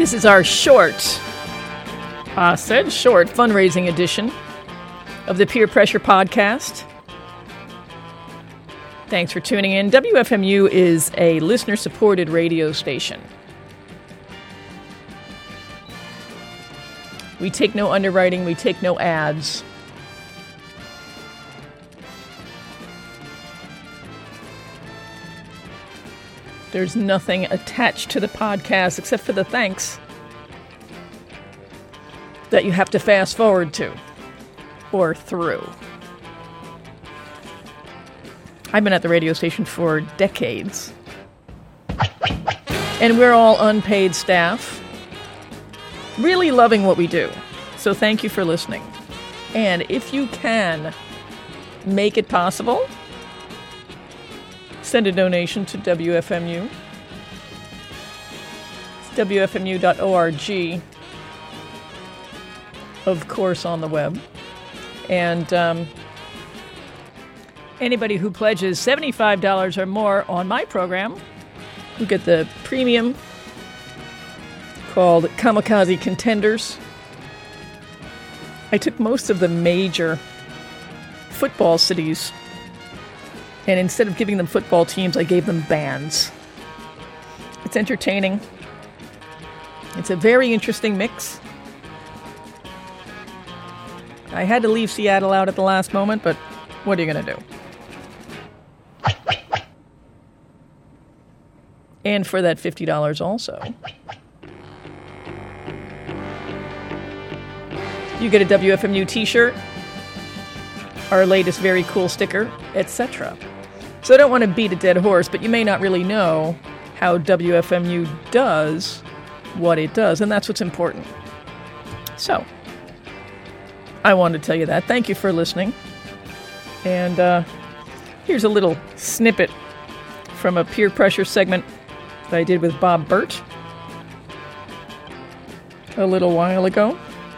This is our short fundraising edition of the Peer Pressure Podcast. Thanks for tuning in. WFMU is a listener-supported radio station. We take no underwriting. We take no ads. There's nothing attached to the podcast except for the thanks that you have to fast forward to or through. I've been at the radio station for decades, and we're all unpaid staff, really loving what we do. So thank you for listening. And if you can make it possible, send a donation to WFMU. It's WFMU.org, of course, on the web. And anybody who pledges $75 or more on my program, you get the premium called Kamikaze Contenders. I took most of the major football cities, and instead of giving them football teams, I gave them bands. It's entertaining. It's a very interesting mix. I had to leave Seattle out at the last moment, but what are you going to do? And for that $50 also, you get a WFMU t-shirt, our latest very cool sticker, etc. So I don't want to beat a dead horse, but you may not really know how WFMU does what it does, and that's what's important. So I wanted to tell you that. Thank you for listening. And here's a little snippet from a peer pressure segment that I did with Bob Burt a little while ago.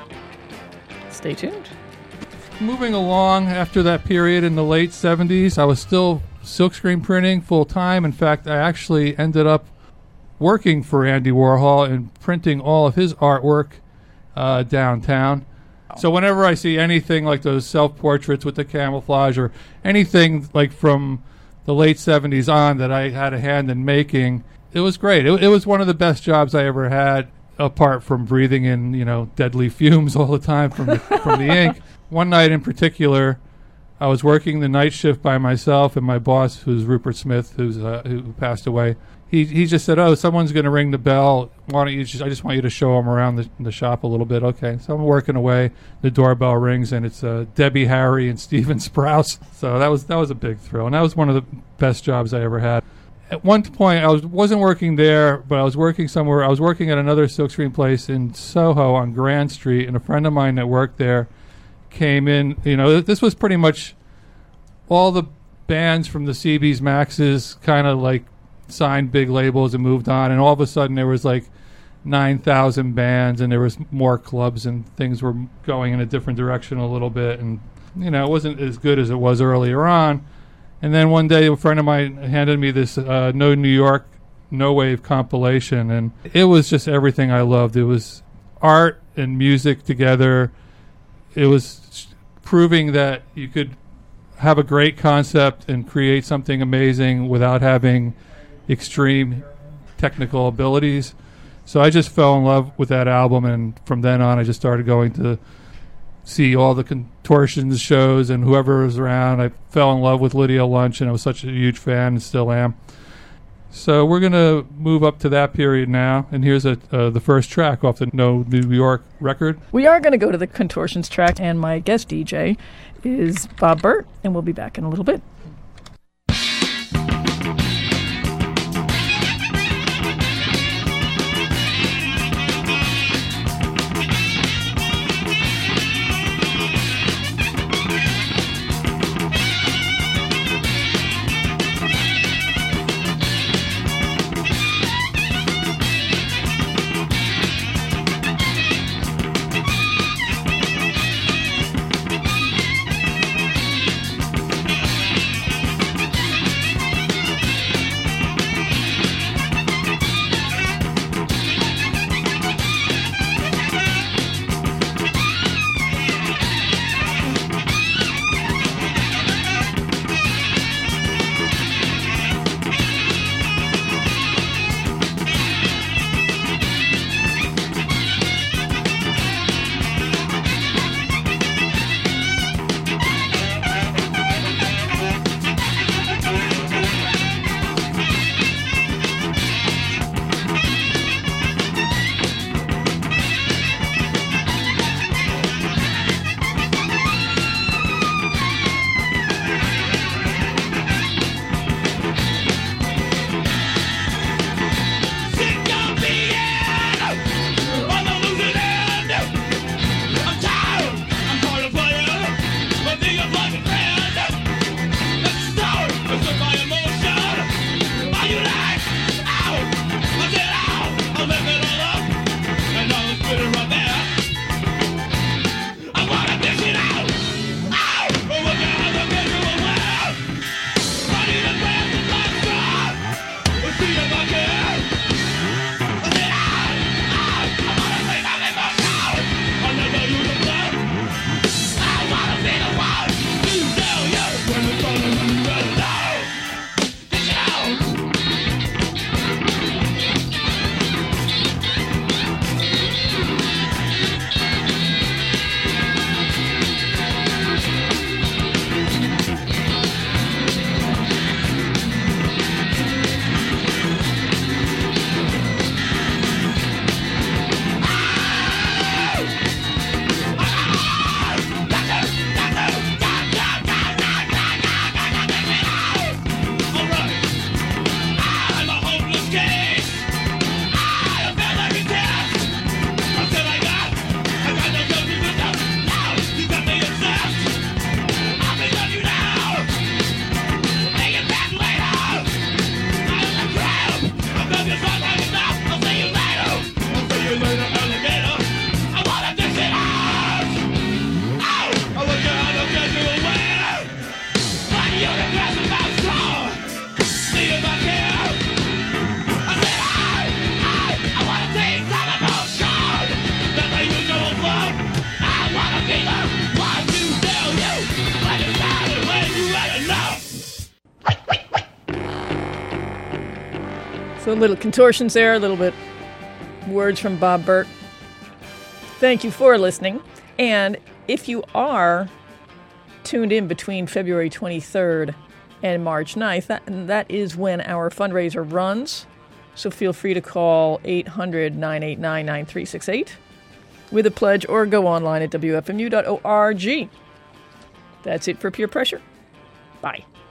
Stay tuned. Moving along after that period in the late 70s, I was still silkscreen printing full-time. In fact, I actually ended up working for Andy Warhol and printing all of his artwork downtown. So whenever I see anything like those self-portraits with the camouflage or anything like from the late 70s on that I had a hand in making, it was great. It was one of the best jobs I ever had, apart from breathing in, deadly fumes all the time from the ink. One night in particular, I was working the night shift by myself, and my boss, who's Rupert Smith, who passed away, he just said, "Oh, someone's going to ring the bell. Why don't you I just want you to show them around the shop a little bit." Okay, so I'm working away. The doorbell rings, and it's Debbie Harry and Steven Sprouse. So that was a big thrill, and that was one of the best jobs I ever had. At one point, I wasn't working there, but I was working somewhere. I was working at another silkscreen place in Soho on Grand Street, and a friend of mine that worked there came in. This was pretty much all the bands from the CB's Maxes kind of like signed big labels and moved on, and all of a sudden there was like 9,000 bands, and there was more clubs, and things were going in a different direction a little bit, and it wasn't as good as it was earlier on. And then one day a friend of mine handed me this No New York No Wave compilation, and it was just everything I loved. It was art and music together. It was proving that you could have a great concept and create something amazing without having extreme technical abilities. So I just fell in love with that album, and from then on I just started going to see all the Contortions shows and whoever was around. I fell in love with Lydia Lunch, and I was such a huge fan and still am. So we're going to move up to that period now, and here's the first track off the No New York record. We are going to go to the Contortions track, and my guest DJ is Bob Burt, and we'll be back in a little bit. So a little contortions there, a little bit words from Bob Burt. Thank you for listening. And if you are tuned in between February 23rd and March 9th, that is when our fundraiser runs. So feel free to call 800-989-9368 with a pledge or go online at wfmu.org. That's it for Peer Pressure. Bye.